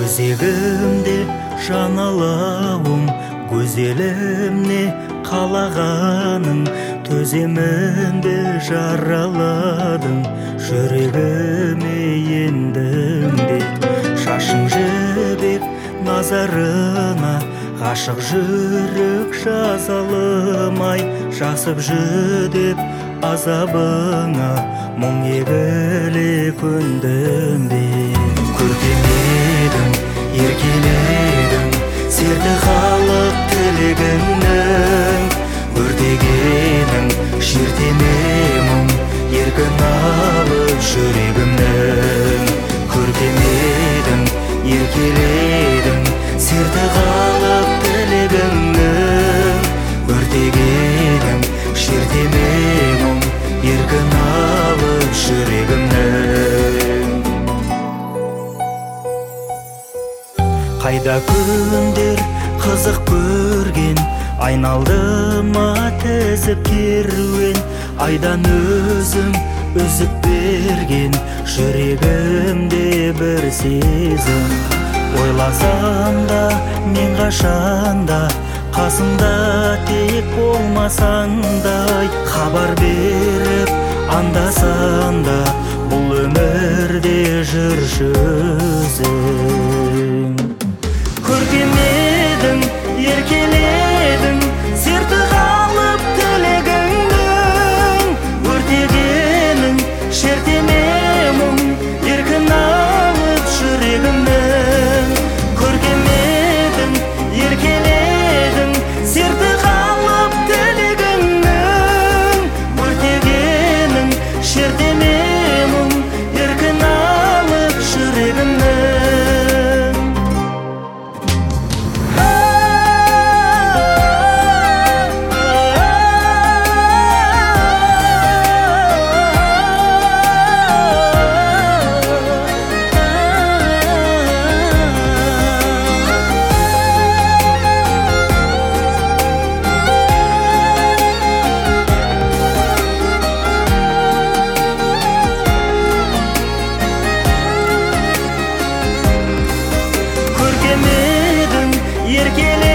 өзегімде жаналауым, көзелімне қалағаның, төземін бе жараладың, жүрегіме ендім де. Шашың жібек назарына, ғашық жүрек жазалымай, жасып жүдеп азабыңа, мұң егіле көндім бе. Көркемедің, еркеледің, серді халық тілегіңнің, өртегенің шертеме мұң, еркін алып жүрегімнің. Көркемедің, еркеледің, серді халық тілегіңнің, өртегенің шертеме мұң, еркін алып жүрегімнің. Қайда күндер қызық көрген, айналдыма тізіп керуен, айдан өзім үзіп берген, жүрегімде бір сезім. Ойласам да мен қашанда, қасымда тек болмасаңдай, хабар беріп анда-санда, бұл өмірде жүрші өзің. Көркемедің, еркеледің, серті қалып тілегіңнің, өртегенің шертеме мұң, еркін алып жүрегімнің. Көркемедің, еркеледің, серті қалып тілегіңнің, өртегенің шертеме мұң, еркін алып жүрегімнің. Еркеле